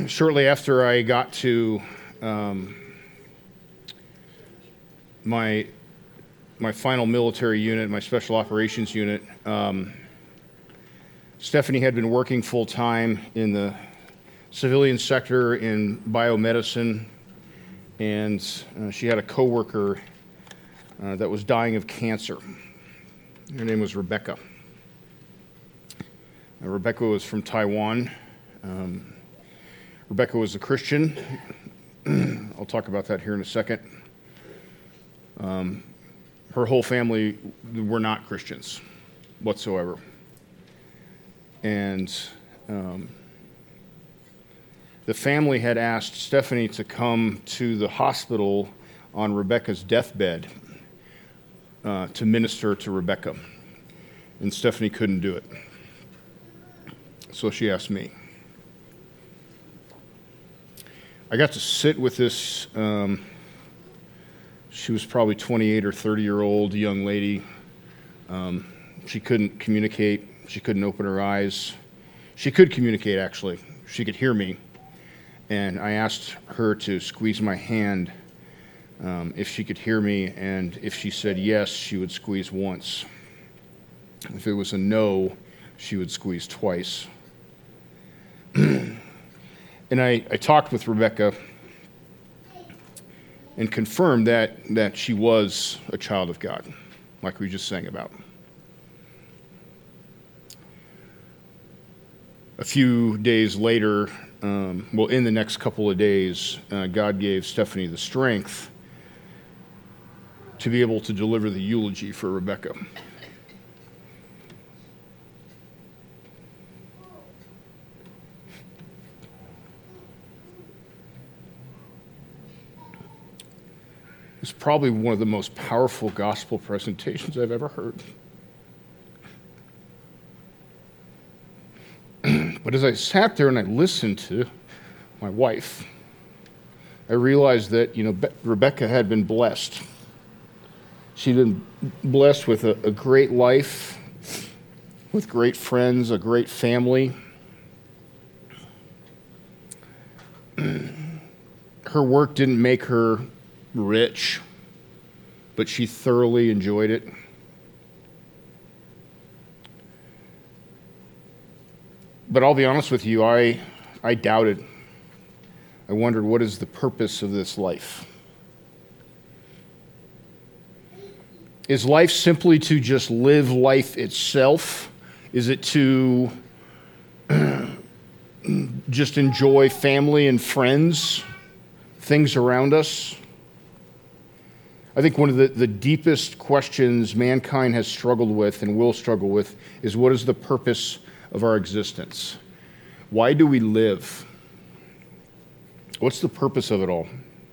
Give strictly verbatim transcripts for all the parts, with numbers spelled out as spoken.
shortly after I got to um, my my final military unit, my special operations unit, um, Stephanie had been working full-time in the civilian sector in biomedicine, and uh, she had a coworker uh, that was dying of cancer. Her name was Rebecca. Uh, Rebecca was from Taiwan. Um, Rebecca was a Christian. I'll talk about that here in a second. Um, her whole family were not Christians whatsoever. And um, the family had asked Stephanie to come to the hospital on Rebecca's deathbed uh, to minister to Rebecca. And Stephanie couldn't do it. So she asked me. I got to sit with this, um, she was probably twenty-eight or thirty-year-old young lady. Um, she couldn't communicate. She couldn't open her eyes. She could communicate, actually. She could hear me. And I asked her to squeeze my hand um, if she could hear me, and if she said yes, she would squeeze once. If it was a no, she would squeeze twice. And I, I talked with Rebecca and confirmed that, that she was a child of God, like we just sang about. A few days later, um, well, in the next couple of days, uh, God gave Stephanie the strength to be able to deliver the eulogy for Rebecca. It's probably one of the most powerful gospel presentations I've ever heard. But as I sat there and I listened to my wife, I realized that, you know, Be- Rebecca had been blessed. She'd been blessed with a, a great life, with great friends, a great family. Her work didn't make her rich, but she thoroughly enjoyed it. But I'll be honest with you, I, I doubted. I wondered, what is the purpose of this life? Is life simply to just live life itself? Is it to just enjoy family and friends, things around us? I think one of the, the deepest questions mankind has struggled with and will struggle with is, what is the purpose of our existence? Why do we live? What's the purpose of it all?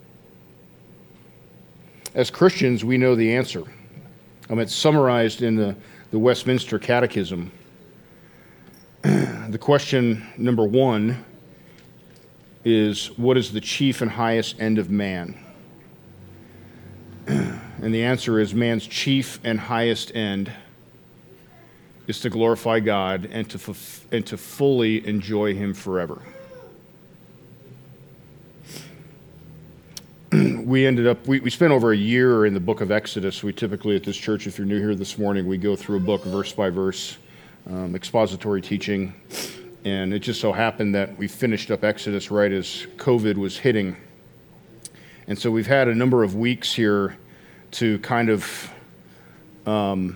As Christians, we know the answer. Um, it's summarized in the, the Westminster Catechism. The question number one is, what is the chief and highest end of man? And the answer is, man's chief and highest end is to glorify God and to f- and to fully enjoy Him forever. We ended up, we, we spent over a year in the book of Exodus. We typically at this church, if you're new here this morning, we go through a book verse by verse, um, expository teaching. And it just so happened that we finished up Exodus right as COVID was hitting. And so we've had a number of weeks here to kind of um,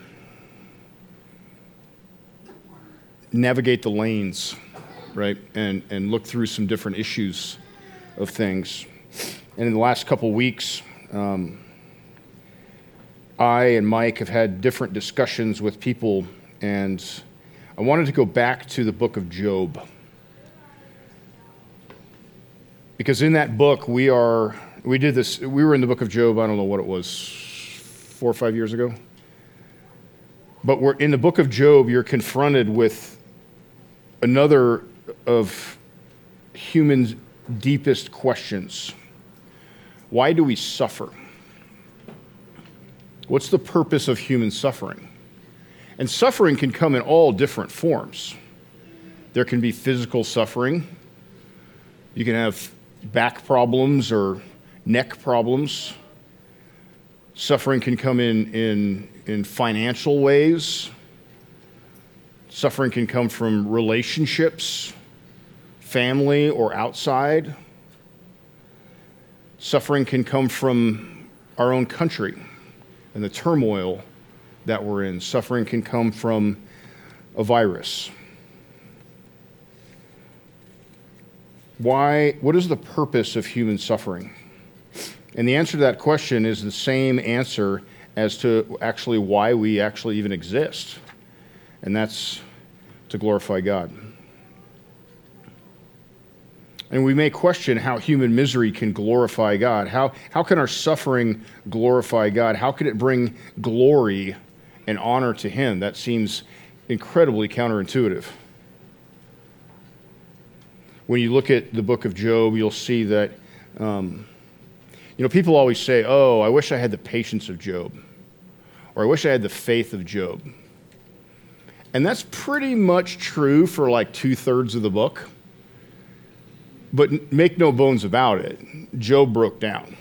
navigate the lanes, right, and, and look through some different issues of things. And in the last couple weeks, um, I and Mike have had different discussions with people, and I wanted to go back to the book of Job. Because in that book, we are, we did this, we were in the book of Job, I don't know what it was, four or five years ago. But we're in the book of Job, you're confronted with another of humans' deepest questions. Why do we suffer? What's the purpose of human suffering? And suffering can come in all different forms. There can be physical suffering. You can have back problems or neck problems. Suffering can come in, in, in financial ways. Suffering can come from relationships, family or outside. Suffering can come from our own country and the turmoil that we're in. Suffering can come from a virus. Why? What is the purpose of human suffering? And the answer to that question is the same answer as to actually why we actually even exist. And that's to glorify God. And we may question how human misery can glorify God. How, how can our suffering glorify God? How can it bring glory and honor to Him? That seems incredibly counterintuitive. When you look at the book of Job, you'll see that, um, you know, people always say, oh, I wish I had the patience of Job, or I wish I had the faith of Job. And that's pretty much true for like two-thirds of the book. But make no bones about it, Job broke down.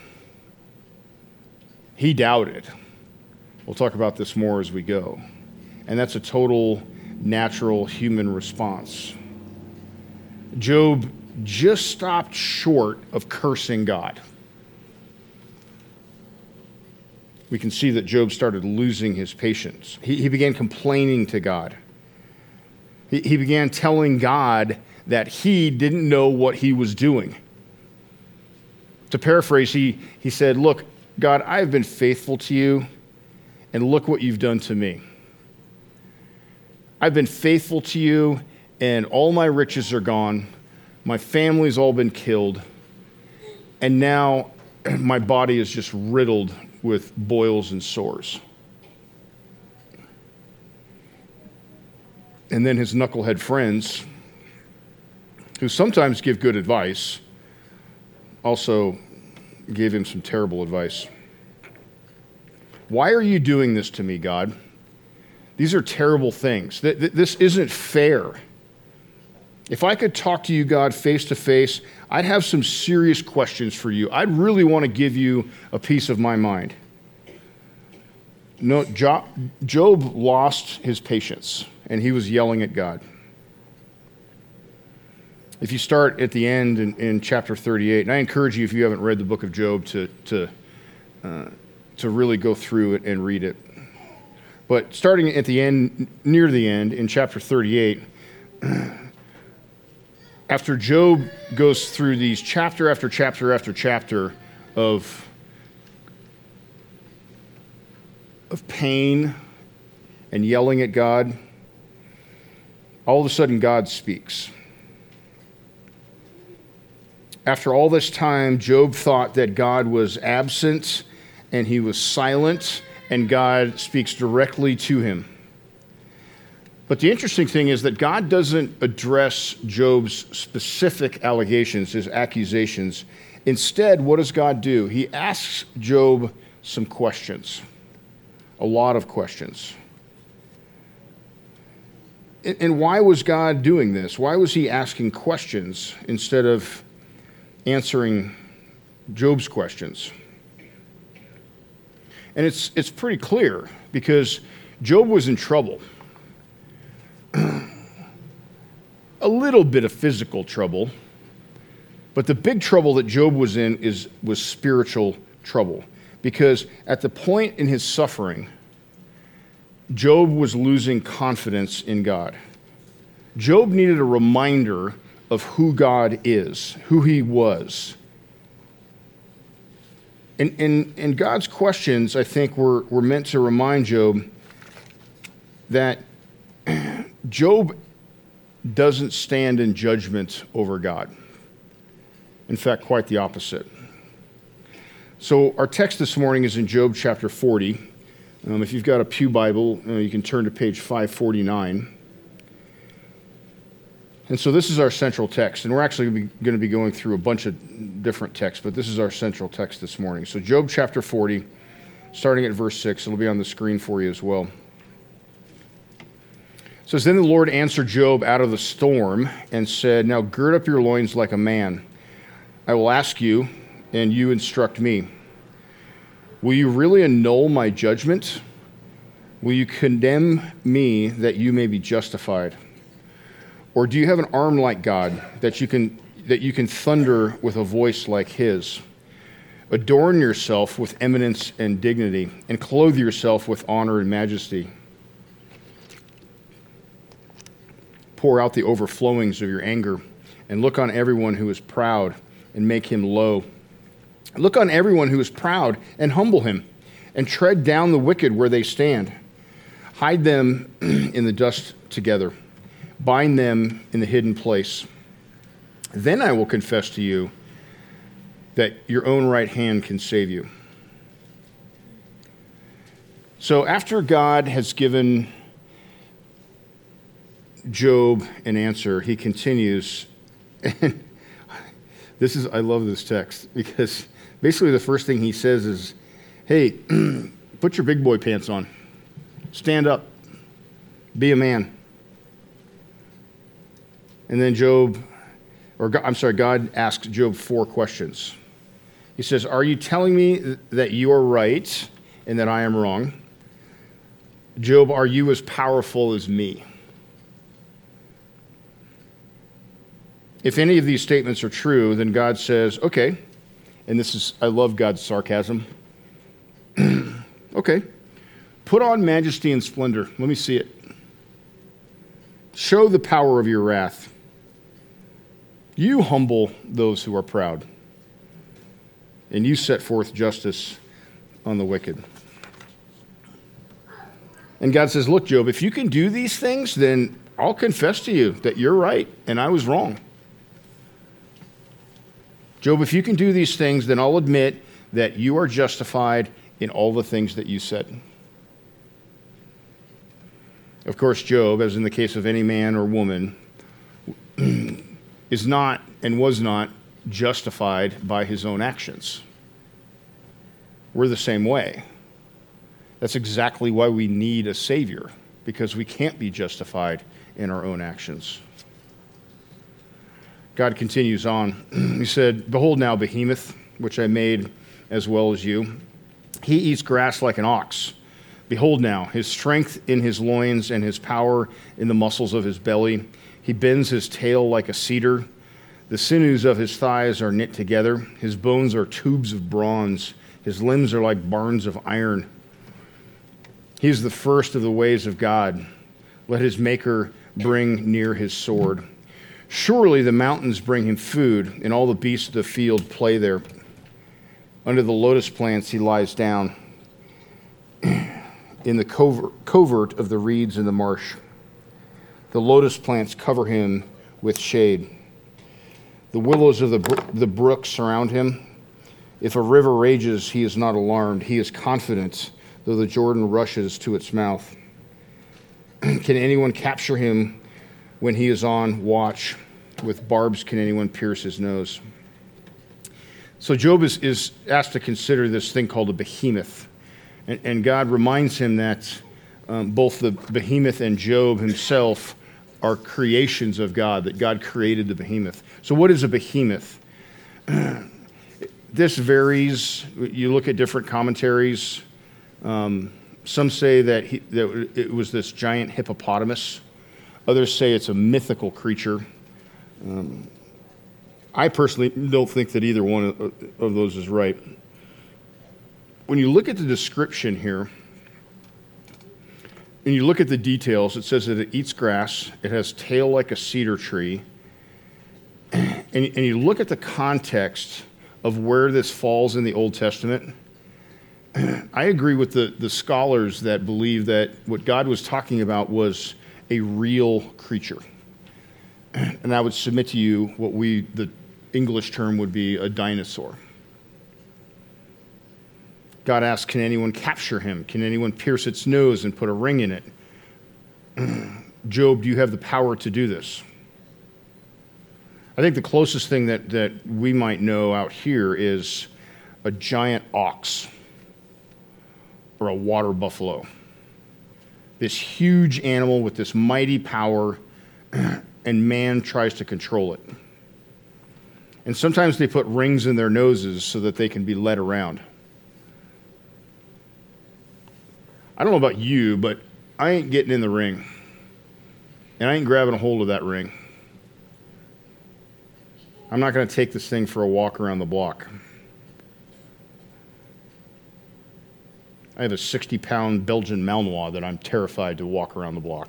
He doubted. We'll talk about this more as we go. And that's a total natural human response. Job just stopped short of cursing God. We can see that Job started losing his patience. He, he began complaining to God. He, he began telling God that he didn't know what he was doing. To paraphrase, he, he said, look, God, I've been faithful to you, and look what you've done to me. I've been faithful to you, and all my riches are gone. My family's all been killed. And now my body is just riddled with boils and sores. And then his knucklehead friends, who sometimes give good advice, also gave him some terrible advice. Why are you doing this to me, God? These are terrible things. This isn't fair. If I could talk to you, God, face to face, I'd have some serious questions for you. I'd really want to give you a piece of my mind. No, Job lost his patience, and he was yelling at God. If you start at the end in, in chapter thirty-eight, and I encourage you, if you haven't read the book of Job, to to uh, to really go through it and read it. But starting at the end, near the end, in chapter thirty-eight, after Job goes through these chapter after chapter after chapter of of pain and yelling at God, all of a sudden God speaks. After all this time, Job thought that God was absent and he was silent, and God speaks directly to him. But the interesting thing is that God doesn't address Job's specific allegations, his accusations. Instead, what does God do? He asks Job some questions, a lot of questions. And why was God doing this? Why was he asking questions instead of answering Job's questions? And it's it's pretty clear, because Job was in trouble. A little bit of physical trouble, but the big trouble that Job was in is was spiritual trouble. Because at the point in his suffering, Job was losing confidence in God. Job needed a reminder of who God is, who he was. And, and, and God's questions, I think, were, were meant to remind Job that Job doesn't stand in judgment over God. In fact, quite the opposite. So our text this morning is in Job chapter forty. Um, if you've got a pew Bible, uh, you can turn to page five forty-nine. And so this is our central text, and we're actually going to be going through a bunch of different texts, but this is our central text this morning. So Job chapter forty, starting at verse six, it'll be on the screen for you as well. It says, "Then the Lord answered Job out of the storm and said, 'Now gird up your loins like a man, I will ask you, and you instruct me. Will you really annul my judgment? Will you condemn me that you may be justified? Or do you have an arm like God, that you can that you can thunder with a voice like his? Adorn yourself with eminence and dignity, and clothe yourself with honor and majesty. Pour out the overflowings of your anger, and look on everyone who is proud, and make him low. Look on everyone who is proud, and humble him, and tread down the wicked where they stand. Hide them in the dust together. Bind them in the hidden place. Then I will confess to you that your own right hand can save you. So after God has given Job an answer, he continues. And this is, I love this text, because basically the first thing he says is, hey, put your big boy pants on. Stand up. Be a man. And then Job, or God, I'm sorry, God asks Job four questions. He says, are you telling me that you are right and that I am wrong? Job, are you as powerful as me? If any of these statements are true, then God says, okay, and this is, I love God's sarcasm. Okay, put on majesty and splendor. Let me see it. Show the power of your wrath. You humble those who are proud, and you set forth justice on the wicked. And God says, look, Job, if you can do these things, then I'll confess to you that you're right and I was wrong. Job, if you can do these things, then I'll admit that you are justified in all the things that you said. Of course, Job, as in the case of any man or woman, is not and was not justified by his own actions. We're the same way. That's exactly why we need a Savior, because we can't be justified in our own actions. God continues on. He said, behold now Behemoth, which I made as well as you. He eats grass like an ox. Behold now, his strength in his loins and his power in the muscles of his belly. He bends his tail like a cedar. The sinews of his thighs are knit together. His bones are tubes of bronze. His limbs are like barns of iron. He is the first of the ways of God. Let his maker bring near his sword. Surely the mountains bring him food, and all the beasts of the field play there. Under the lotus plants he lies down, in the covert, covert of the reeds in the marsh. The lotus plants cover him with shade. The willows of the, the brook surround him. If a river rages, he is not alarmed. He is confident, though the Jordan rushes to its mouth. Can anyone capture him when he is on watch? With barbs can anyone pierce his nose? So Job is, is asked to consider this thing called a behemoth. And, and God reminds him that um, both the behemoth and Job himself are creations of God, that God created the behemoth. So what is a behemoth? This varies. You look at different commentaries. Um, some say that, he, that it was this giant hippopotamus. Others say it's a mythical creature. Um, I personally don't think that either one of, of those is right. When you look at the description here, and you look at the details, it says that it eats grass, it has tail like a cedar tree, and, and you look at the context of where this falls in the Old Testament, I agree with the, the scholars that believe that what God was talking about was a real creature. And I would submit to you what we, the English term would be a dinosaur. God asks, can anyone capture him? Can anyone pierce its nose and put a ring in it? Job, do you have the power to do this? I think the closest thing that, that we might know out here is a giant ox or a water buffalo. This huge animal with this mighty power, and man tries to control it. And sometimes they put rings in their noses so that they can be led around. I don't know about you, but I ain't getting in the ring. And I ain't grabbing a hold of that ring. I'm not going to take this thing for a walk around the block. I have a sixty-pound Belgian Malinois that I'm terrified to walk around the block.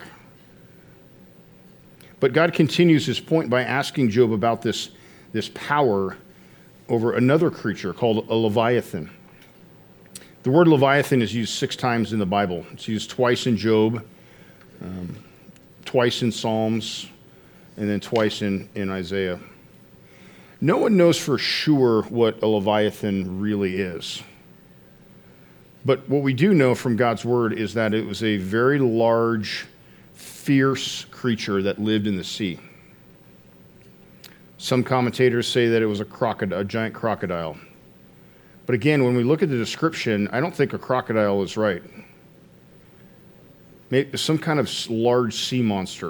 But God continues his point by asking Job about this, this power over another creature called a Leviathan. The word Leviathan is used six times in the Bible. It's used twice in Job, um, twice in Psalms, and then twice in, in Isaiah. No one knows for sure what a Leviathan really is. But what we do know from God's word is that it was a very large, fierce creature that lived in the sea. Some commentators say that it was a crocodile, a giant crocodile. But again, when we look at the description, I don't think a crocodile is right. Maybe some kind of large sea monster.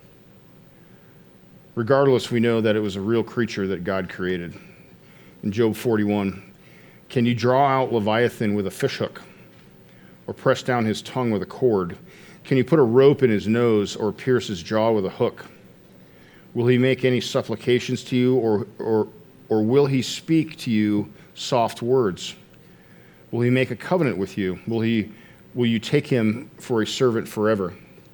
Regardless, we know that it was a real creature that God created. In Job forty-one, can you draw out Leviathan with a fishhook, or press down his tongue with a cord? Can you put a rope in his nose, or pierce his jaw with a hook? Will he make any supplications to you, or, or, or will he speak to you soft words? Will he make a covenant with you? Will he, will you take him for a servant forever?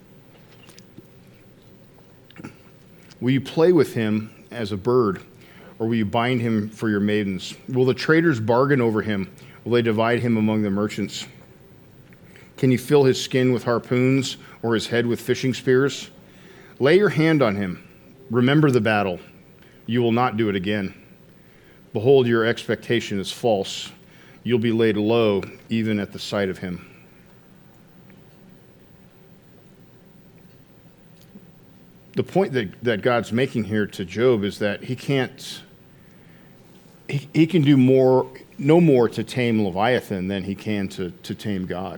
Will you play with him as a bird, or will you bind him for your maidens? Will the traders bargain over him? Will they divide him among the merchants? Can you fill his skin with harpoons, or his head with fishing spears? Lay your hand on him. Remember the battle. You will not do it again. Behold, your expectation is false. You'll be laid low, even at the sight of him. The point that, that God's making here to Job is that he can't, he, he can do more, no more to tame Leviathan than he can to, to tame God.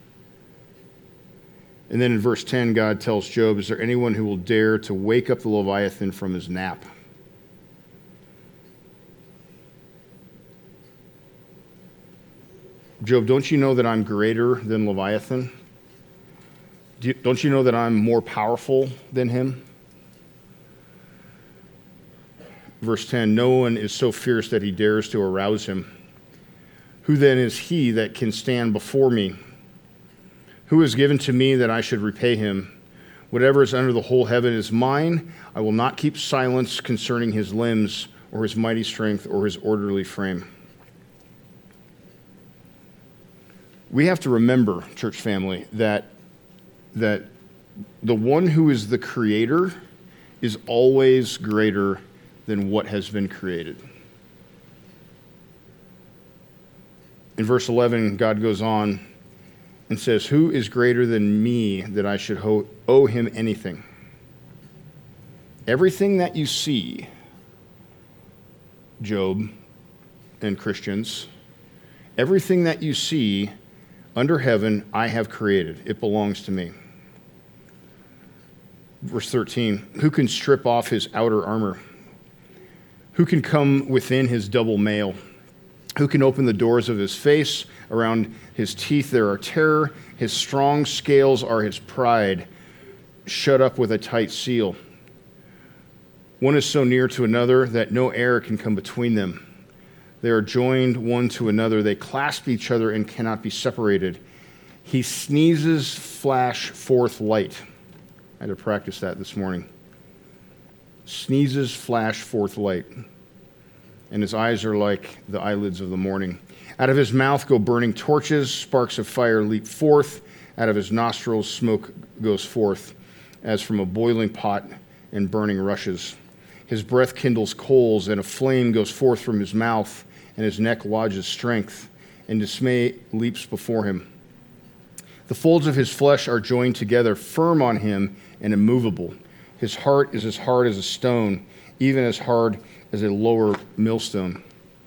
And then in verse ten, God tells Job, is there anyone who will dare to wake up the Leviathan from his nap? Job, don't you know that I'm greater than Leviathan? Do you, don't you know that I'm more powerful than him? Verse ten, no one is so fierce that he dares to arouse him. Who then is he that can stand before me? Who is given to me that I should repay him? Whatever is under the whole heaven is mine. I will not keep silence concerning his limbs, or his mighty strength, or his orderly frame. We have to remember, church family, that that the one who is the creator is always greater than what has been created. In verse eleven, God goes on and says, who is greater than me that I should ho- owe him anything? Everything that you see, Job and Christians, everything that you see under heaven, I have created. It belongs to me. Verse thirteen, who can strip off his outer armor? Who can come within his double mail? Who can open the doors of his face? Around his teeth there are terror. His strong scales are his pride, shut up with a tight seal. One is so near to another that no air can come between them. They are joined one to another. They clasp each other and cannot be separated. He sneezes, flash forth light. I had to practice that this morning. Sneezes, flash forth light. And his eyes are like the eyelids of the morning. Out of his mouth go burning torches. Sparks of fire leap forth. Out of his nostrils smoke goes forth, as from a boiling pot and burning rushes. His breath kindles coals, and a flame goes forth from his mouth, and his neck lodges strength, and dismay leaps before him. The folds of his flesh are joined together, firm on him and immovable. His heart is as hard as a stone, even as hard as a lower millstone.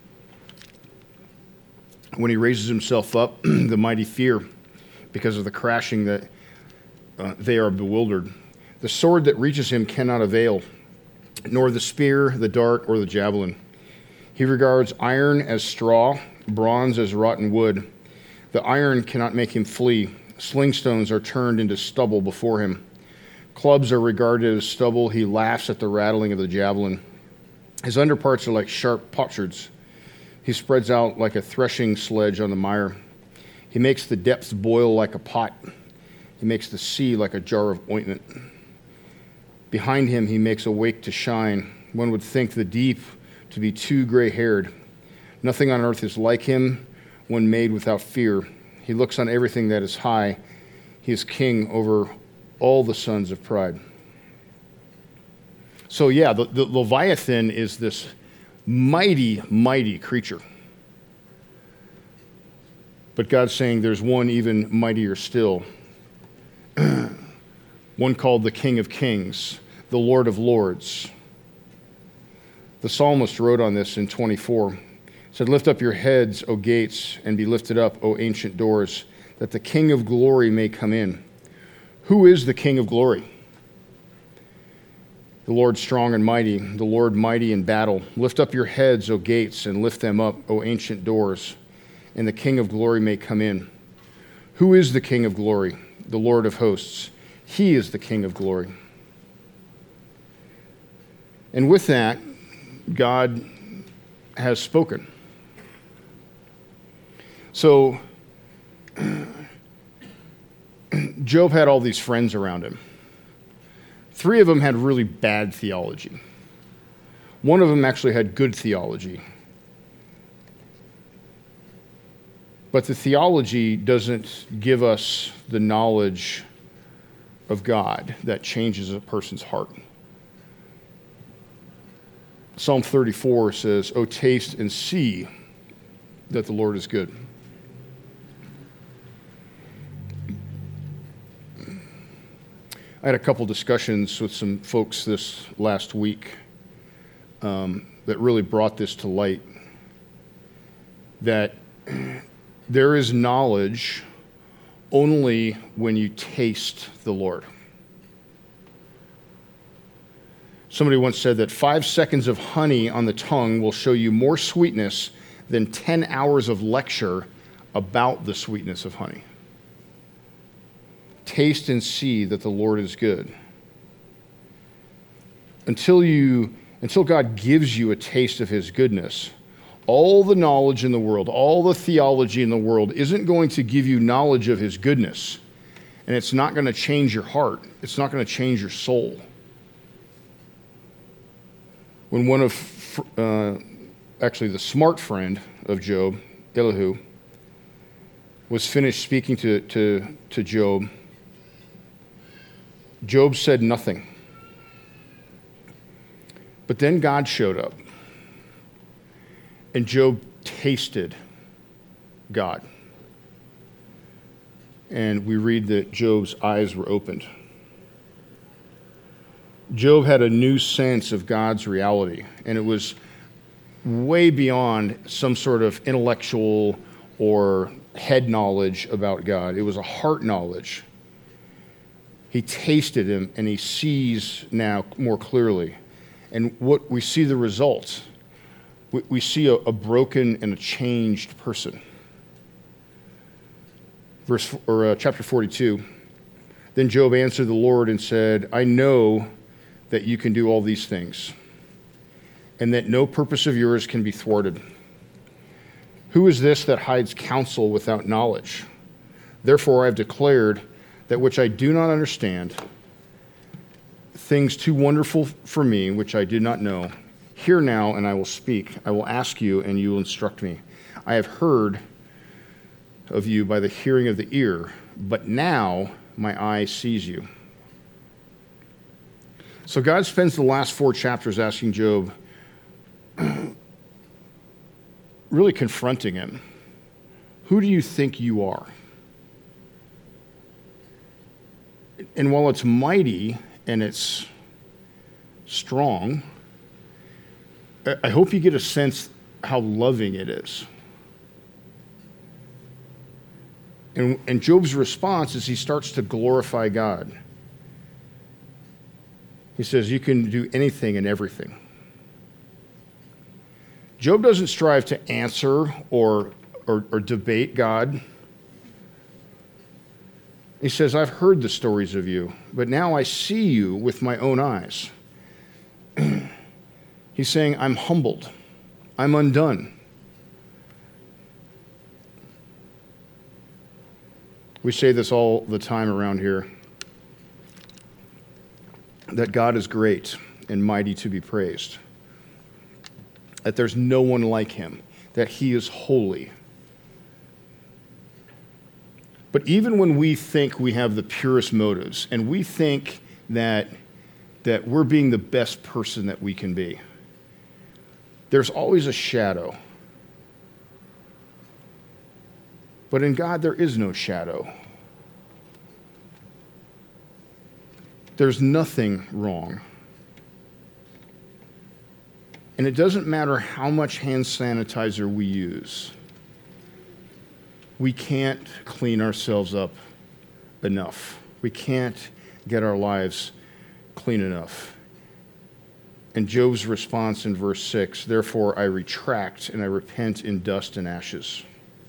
When he raises himself up, the mighty fear, because of the crashing that uh, they are bewildered. The sword that reaches him cannot avail, nor the spear, the dart, or the javelin. He regards iron as straw, bronze as rotten wood. The iron cannot make him flee. Slingstones are turned into stubble before him. Clubs are regarded as stubble. He laughs at the rattling of the javelin. His underparts are like sharp potsherds. He spreads out like a threshing sledge on the mire. He makes the depths boil like a pot. He makes the sea like a jar of ointment. Behind him he makes a wake to shine. One would think the deep to be too gray-haired. Nothing on earth is like him, one made without fear. He looks on everything that is high. He is king over all the sons of pride. So yeah, the, the Leviathan is this mighty, mighty creature. But God's saying there's one even mightier still. One called the King of Kings, the Lord of Lords. The psalmist wrote on this in twenty-four. He said, "Lift up your heads, O gates, and be lifted up, O ancient doors, that the King of glory may come in." Who is the King of glory? The Lord strong and mighty, the Lord mighty in battle. Lift up your heads, O gates, and lift them up, O ancient doors, and the King of glory may come in. Who is the King of glory? The Lord of hosts. He is the King of glory. And with that, God has spoken. So, Job had all these friends around him. Three of them had really bad theology. One of them actually had good theology. But the theology doesn't give us the knowledge of God that changes a person's heart. Psalm thirty-four says, "O taste and see that the Lord is good." I had a couple discussions with some folks this last week um, that really brought this to light, that there is knowledge only when you taste the Lord. Somebody once said that five seconds of honey on the tongue will show you more sweetness than ten hours of lecture about the sweetness of honey. Taste and see that the Lord is good. Until you, until God gives you a taste of his goodness, all the knowledge in the world, all the theology in the world isn't going to give you knowledge of his goodness. And it's not going to change your heart. It's not going to change your soul. When one of, uh, actually the smart friend of Job, Elihu, was finished speaking to, to, to Job, Job said nothing. But then God showed up. And Job tasted God. And we read that Job's eyes were opened. Job had a new sense of God's reality, and it was way beyond some sort of intellectual or head knowledge about God. It was a heart knowledge. He tasted him, and he sees now more clearly. And what we see the results. We, we see a, a broken and a changed person. Verse or uh, chapter forty-two. Then Job answered the Lord and said, "I know that you can do all these things, and that no purpose of yours can be thwarted. Who is this that hides counsel without knowledge? Therefore I have declared that which I do not understand, things too wonderful for me, which I did not know. Hear now, and I will speak. I will ask you, and you will instruct me. I have heard of you by the hearing of the ear, but now my eye sees you." So God spends the last four chapters asking Job, really confronting him. Who do you think you are? And while it's mighty and it's strong, I hope you get a sense how loving it is. And, and Job's response is he starts to glorify God. He says, "You can do anything and everything." Job doesn't strive to answer or, or, or debate God. He says, I've heard the stories of you, but now I see you with my own eyes. He's saying, I'm humbled. I'm undone. We say this all the time around here, that God is great and mighty to be praised, that there's no one like him, that he is holy. But even when we think we have the purest motives and we think that, that we're being the best person that we can be, there's always a shadow. But in God, there is no shadow. There's nothing wrong. And it doesn't matter how much hand sanitizer we use. We can't clean ourselves up enough. We can't get our lives clean enough. And Job's response in verse six, therefore I retract and I repent in dust and ashes.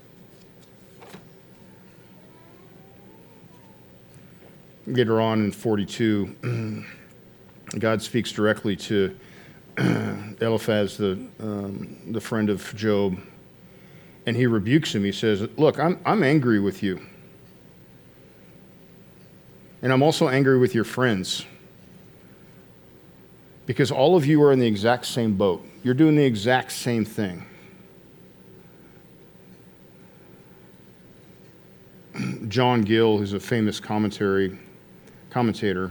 Later on in forty-two, God speaks directly to Eliphaz, the, um, the friend of Job, and he rebukes him. He says, look, I'm, I'm angry with you. And I'm also angry with your friends. Because all of you are in the exact same boat. You're doing the exact same thing. John Gill, who's a famous commentary commentator,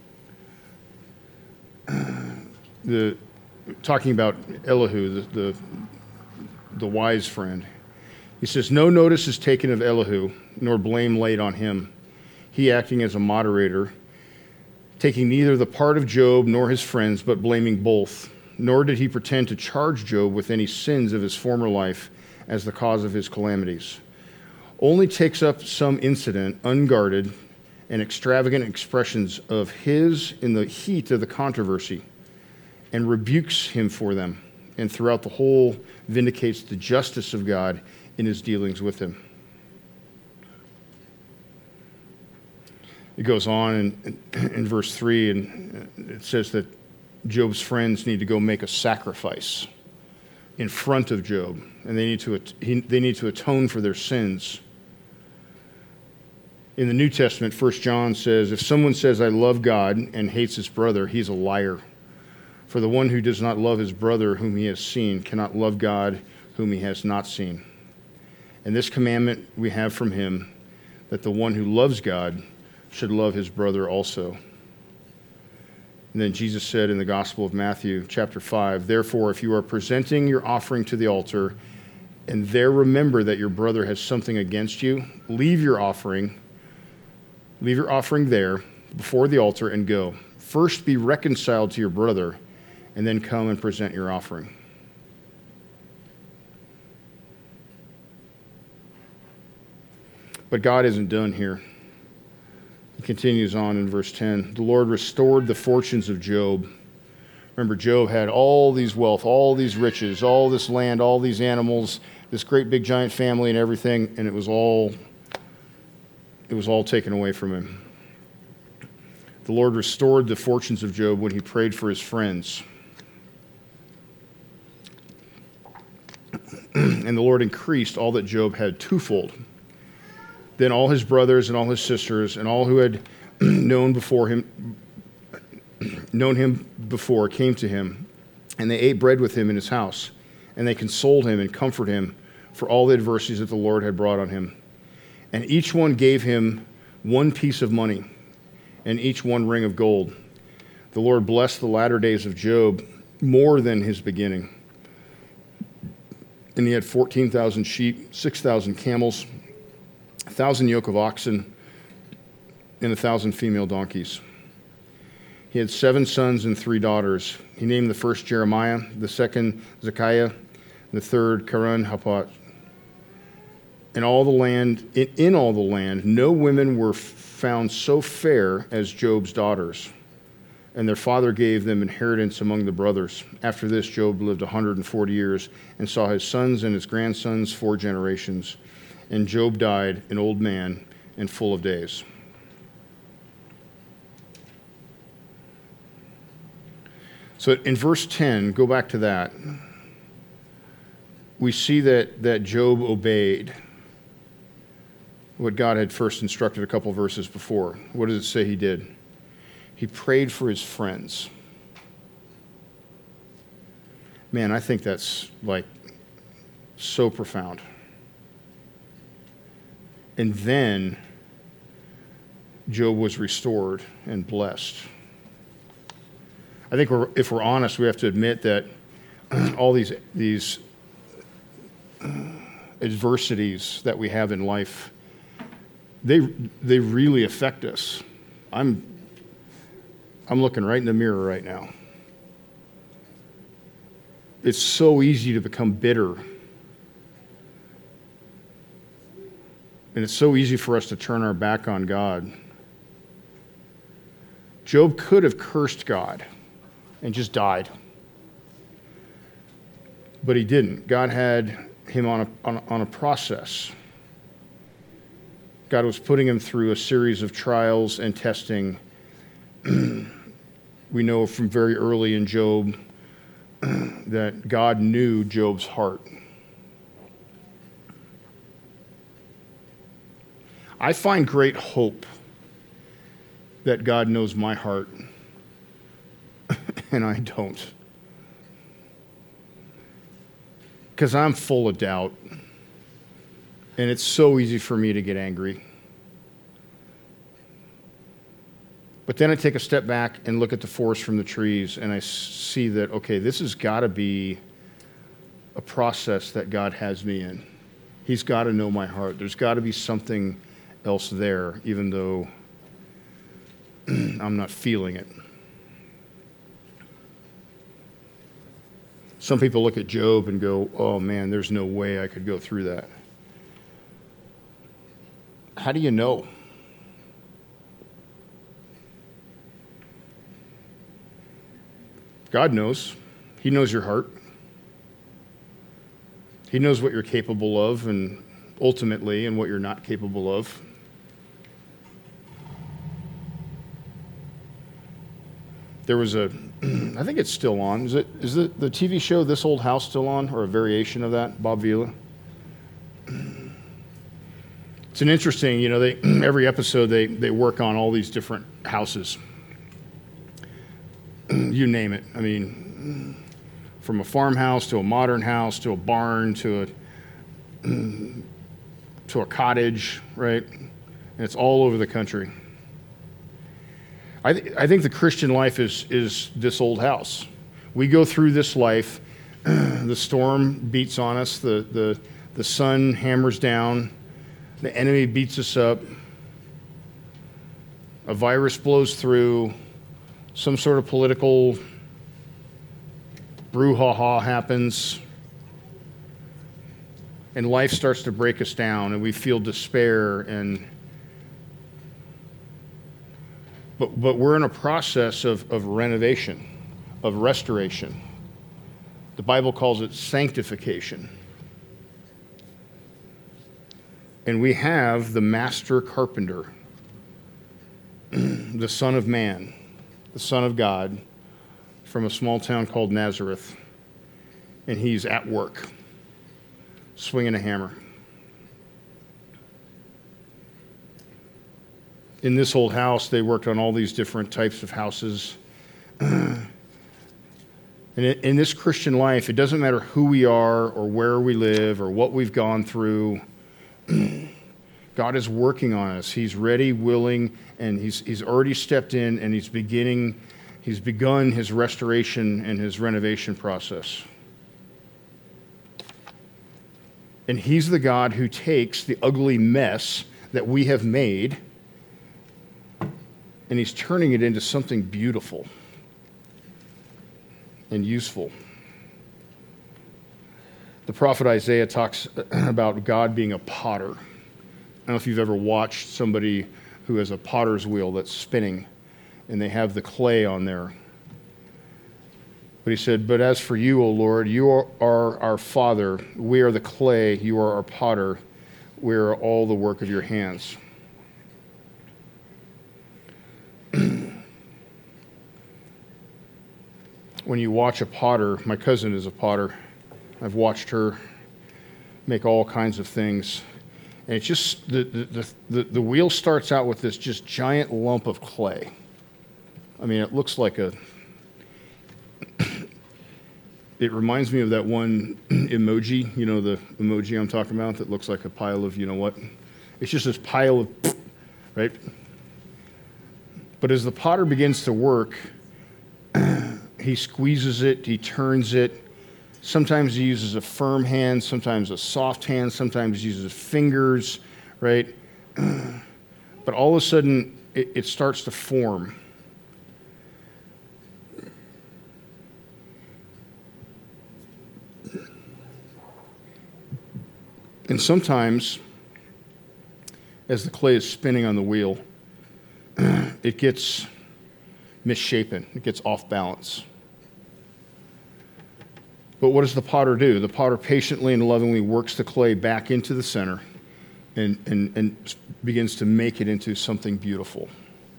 the talking about Elihu, the, the the wise friend, he says, no notice is taken of Elihu, nor blame laid on him. He acting as a moderator, taking neither the part of Job nor his friends, but blaming both. Nor did he pretend to charge Job with any sins of his former life as the cause of his calamities. Only takes up some incident, unguarded, and extravagant expressions of his in the heat of the controversy, and rebukes him for them, and throughout the whole vindicates the justice of God in his dealings with him. It goes on in, in verse three, and it says that Job's friends need to go make a sacrifice in front of Job, and they need to, they need to atone for their sins. In the New Testament, First John says, if someone says, I love God and hates his brother, he's a liar. For the one who does not love his brother whom he has seen cannot love God whom he has not seen. And this commandment we have from him, that the one who loves God should love his brother also. And then Jesus said in the Gospel of Matthew, chapter five, therefore, if you are presenting your offering to the altar, and there remember that your brother has something against you, leave your offering, leave your offering there before the altar and go. First be reconciled to your brother, and then come and present your offering. But God isn't done here. He continues on in verse ten. The Lord restored the fortunes of Job. Remember, Job had all these wealth, all these riches, all this land, all these animals, this great big giant family and everything, and it was all, it was all taken away from him. The Lord restored the fortunes of Job when he prayed for his friends. And the Lord increased all that Job had twofold. Then all his brothers and all his sisters and all who had known before him, known him before came to him, and they ate bread with him in his house, and they consoled him and comforted him for all the adversities that the Lord had brought on him. And each one gave him one piece of money, and each one ring of gold. The Lord blessed the latter days of Job more than his beginning. And he had fourteen thousand sheep, six thousand camels, a thousand yoke of oxen, and a thousand female donkeys. He had seven sons and three daughters. He named the first Jeremiah, the second Zekiah, the third Karun Hapat. In all the land, in, in all the land, no women were found so fair as Job's daughters. and their father gave them inheritance among the brothers. After this, Job lived one hundred forty years and saw his sons and his grandsons four generations. And Job died an old man and full of days. So in verse ten, go back to that. We see that, that Job obeyed what God had first instructed a couple verses before. What does it say he did? He prayed for his friends. Man, I think that's like so profound. And then Job was restored and blessed. I think we're, if we're honest, we have to admit that all these these adversities that we have in life, they they really affect us. I'm I'm looking right in the mirror right now. It's so easy to become bitter. And it's so easy for us to turn our back on God. Job could have cursed God and just died. But he didn't. God had him on a, on a, on a process. God was putting him through a series of trials and testing. We know from very early in Job that God knew Job's heart. I find great hope that God knows my heart, and I don't. Because I'm full of doubt, and it's so easy for me to get angry. But then I take a step back and look at the forest from the trees, and I see that, okay, this has got to be a process that God has me in. He's got to know my heart. There's got to be something else there, even though I'm not feeling it. Some people look at Job and go, oh man, there's no way I could go through that. How do you know? God knows. He knows your heart. He knows what you're capable of and ultimately and what you're not capable of. There was a, I think it's still on. Is it? Is the, the T V show This Old House still on, or a variation of that? Bob Vila. It's an interesting, you know, they every episode they, they work on all these different houses. You name it. I mean, from a farmhouse to a modern house to a barn to a to a cottage, right? And it's all over the country. I, th- I think the Christian life is is this old house. We go through this life. The storm beats on us. The, the, the sun hammers down. The enemy beats us up. A virus blows through. Some sort of political brouhaha happens. And life starts to break us down, and we feel despair. And But, but we're in a process of, of renovation, of restoration. The Bible calls it sanctification. And we have the master carpenter, the Son of Man, the Son of God, from a small town called Nazareth. And he's at work, swinging a hammer. In this old house, they worked on all these different types of houses. And in this Christian life, it doesn't matter who we are or where we live or what we've gone through. God is working on us. He's ready, willing, and he's he's already stepped in, and he's beginning, he's begun his restoration and his renovation process. And he's the God who takes the ugly mess that we have made, and he's turning it into something beautiful and useful. The prophet Isaiah talks about God being a potter. I don't know if you've ever watched somebody who has a potter's wheel that's spinning, and they have the clay on there. But he said, but as for you, O Lord, you are, are our Father. We are the clay. You are our potter. We are all the work of your hands. When you watch a potter, my cousin is a potter. I've watched her make all kinds of things. And it's just, the, the, the, the wheel starts out with this just giant lump of clay. I mean, it looks like a, it reminds me of that one emoji, you know, the emoji I'm talking about that looks like a pile of, you know what? It's just this pile of, right? But as the potter begins to work, he squeezes it, he turns it. Sometimes he uses a firm hand, sometimes a soft hand, sometimes he uses fingers, right? But all of a sudden, it, it starts to form. And sometimes, as the clay is spinning on the wheel, it gets misshapen, it gets off balance. But what does the potter do? The potter patiently and lovingly works the clay back into the center and, and, and begins to make it into something beautiful.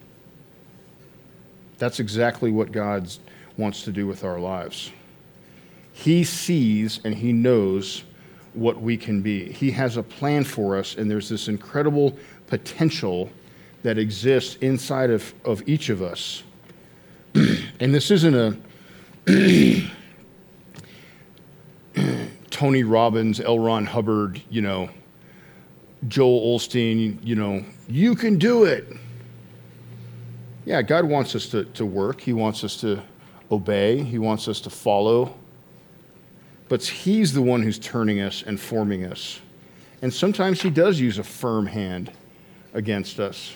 That's exactly what God wants to do with our lives. He sees and he knows what we can be. He has a plan for us, and there's this incredible potential that exists inside of, of each of us. And this isn't a Tony Robbins, L. Ron Hubbard, you know, Joel Osteen, you know, you can do it. Yeah, God wants us to, to work. He wants us to obey. He wants us to follow. But he's the one who's turning us and forming us. And sometimes he does use a firm hand against us.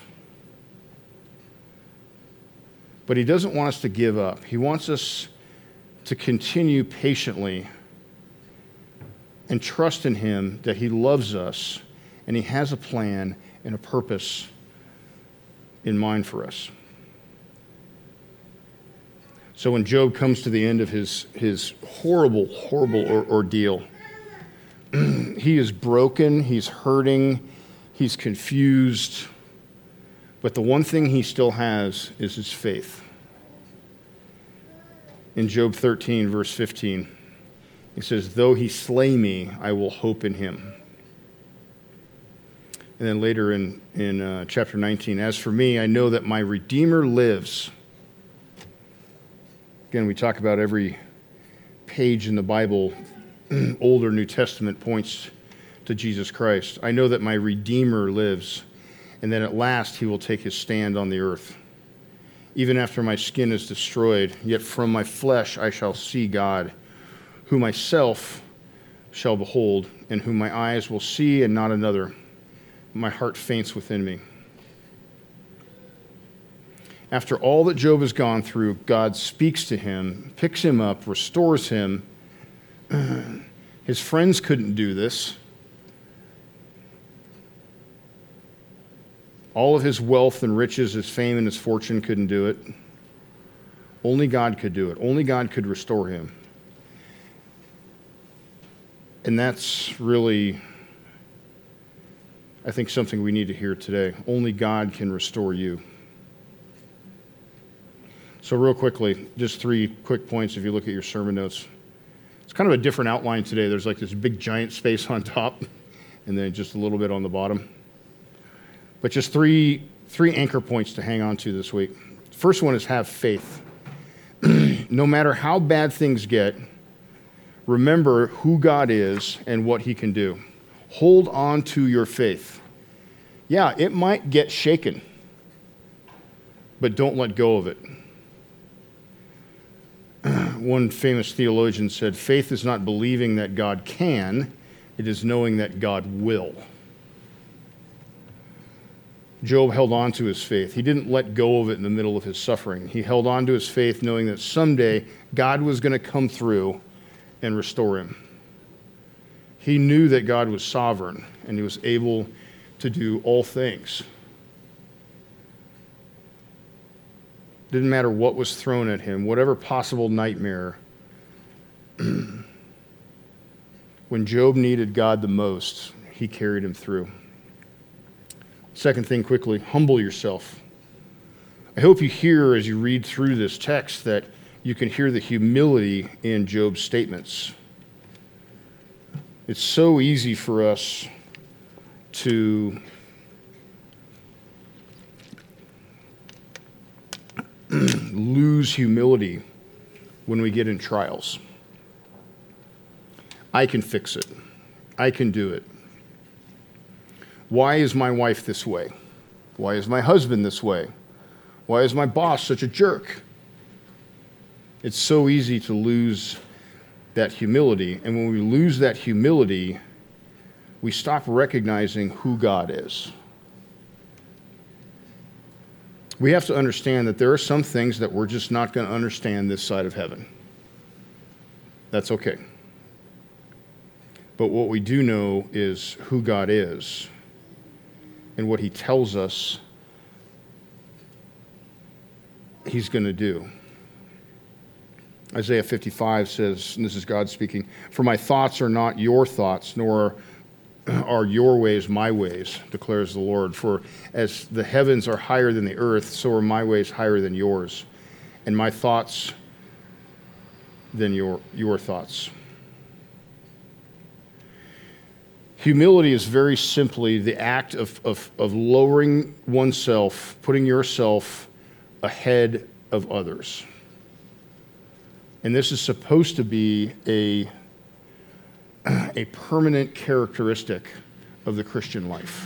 But he doesn't want us to give up. He wants us to continue patiently and trust in him that he loves us and he has a plan and a purpose in mind for us. So when Job comes to the end of his, his horrible, horrible or, ordeal, he is broken, he's hurting, he's confused, but the one thing he still has is his faith. In Job thirteen, verse fifteen, he says, though he slay me, I will hope in him. And then later in, in uh, chapter nineteen, as for me, I know that my Redeemer lives. Again, we talk about every page in the Bible, Old or New Testament, points to Jesus Christ. I know that my Redeemer lives, and that at last he will take his stand on the earth. Even after my skin is destroyed, yet from my flesh I shall see God, who myself shall behold, and whom my eyes will see and not another. My heart faints within me. After all that Job has gone through, God speaks to him, picks him up, restores him. His friends couldn't do this. All of his wealth and riches, his fame and his fortune couldn't do it. Only God could do it. Only God could restore him. And that's really, I think, something we need to hear today. Only God can restore you. So real quickly, just three quick points if you look at your sermon notes. It's kind of a different outline today. There's like this big giant space on top and then just a little bit on the bottom. But just three, three anchor points to hang on to this week. First one is have faith. No matter how bad things get, remember who God is and what he can do. Hold on to your faith. Yeah, it might get shaken, but don't let go of it. One famous theologian said, faith is not believing that God can, it is knowing that God will. Job held on to his faith. He didn't let go of it in the middle of his suffering. He held on to his faith knowing that someday God was going to come through and restore him. He knew that God was sovereign and he was able to do all things. Didn't matter what was thrown at him, whatever possible nightmare. When Job needed God the most, he carried him through. Second thing quickly, humble yourself. I hope you hear as you read through this text that you can hear the humility in Job's statements. It's so easy for us to lose humility when we get in trials. I can fix it. I can do it. Why is my wife this way? Why is my husband this way? Why is my boss such a jerk? It's so easy to lose that humility. And when we lose that humility, we stop recognizing who God is. We have to understand that there are some things that we're just not going to understand this side of heaven. That's okay. But what we do know is who God is and what he tells us he's going to do. Isaiah fifty-five says, and this is God speaking, "For my thoughts are not your thoughts, nor are your ways my ways, declares the Lord. For as the heavens are higher than the earth, so are my ways higher than yours, and my thoughts than your, your thoughts." Humility is very simply the act of, of, of lowering oneself, putting yourself ahead of others. And this is supposed to be a, a permanent characteristic of the Christian life.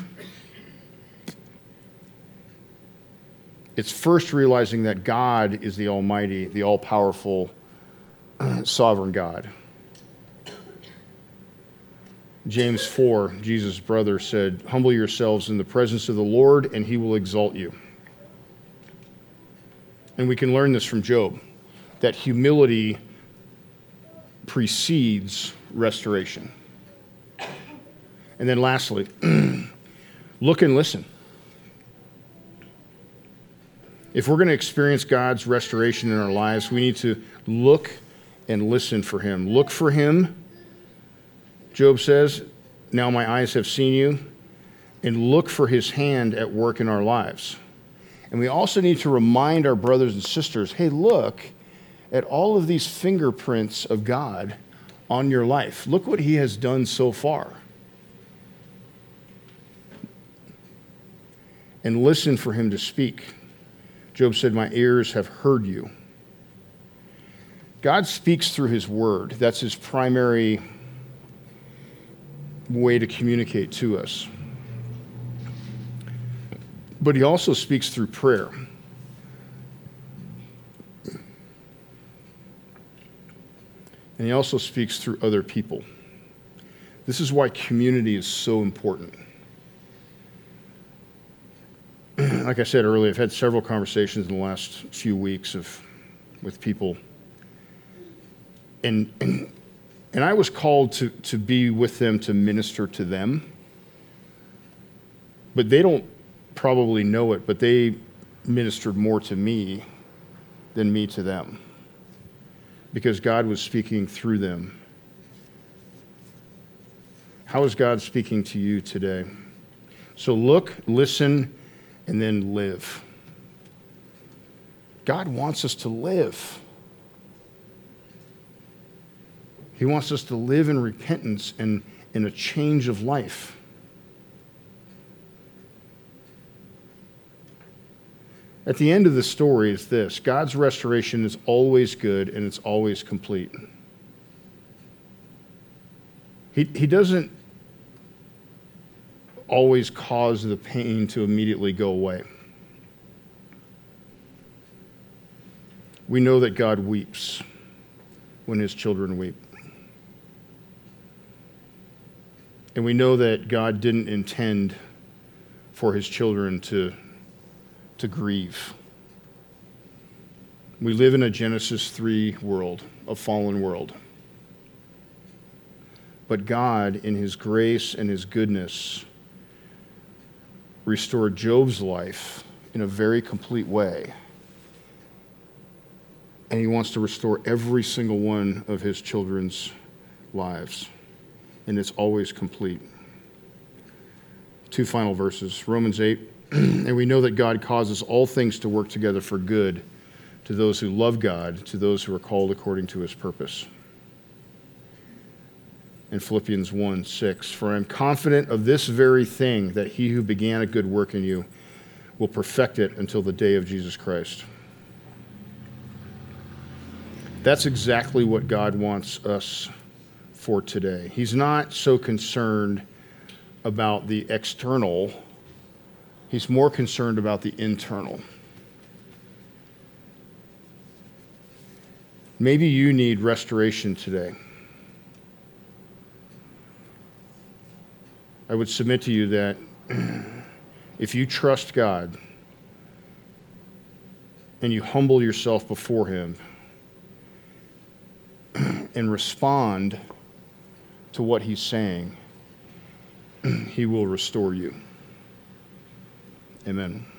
It's first realizing that God is the Almighty, the all-powerful, sovereign God. James four, Jesus' brother, said, "Humble yourselves in the presence of the Lord, and he will exalt you." And we can learn this from Job, that humility precedes restoration. And then lastly, look and listen. If we're going to experience God's restoration in our lives, we need to look and listen for him. Look for him, Job says, "Now my eyes have seen you," and look for his hand at work in our lives. And we also need to remind our brothers and sisters, hey, look at all of these fingerprints of God on your life. Look what he has done so far. And listen for him to speak. Job said, "My ears have heard you." God speaks through his word. That's his primary way to communicate to us. But he also speaks through prayer. And he also speaks through other people. This is why community is so important. Like I said earlier, I've had several conversations in the last few weeks of with people. And, and, and I was called to, to be with them, to minister to them. But they don't probably know it, but they ministered more to me than me to them, because God was speaking through them. How is God speaking to you today? So look, listen, and then live. God wants us to live. He wants us to live in repentance and in a change of life. At the end of the story is this: God's restoration is always good and it's always complete. He, he doesn't always cause the pain to immediately go away. We know that God weeps when his children weep. And we know that God didn't intend for his children to to grieve. We live in a Genesis three world, a fallen world. But God, in his grace and his goodness, restored Job's life in a very complete way. And he wants to restore every single one of his children's lives. And it's always complete. Two final verses. Romans eight. And we know that God causes all things to work together for good to those who love God, to those who are called according to his purpose. In Philippians one six, for I am confident of this very thing, that he who began a good work in you will perfect it until the day of Jesus Christ. That's exactly what God wants us for today. He's not so concerned about the external. He's more concerned about the internal. Maybe you need restoration today. I would submit to you that if you trust God and you humble yourself before him and respond to what he's saying, he will restore you. Amen.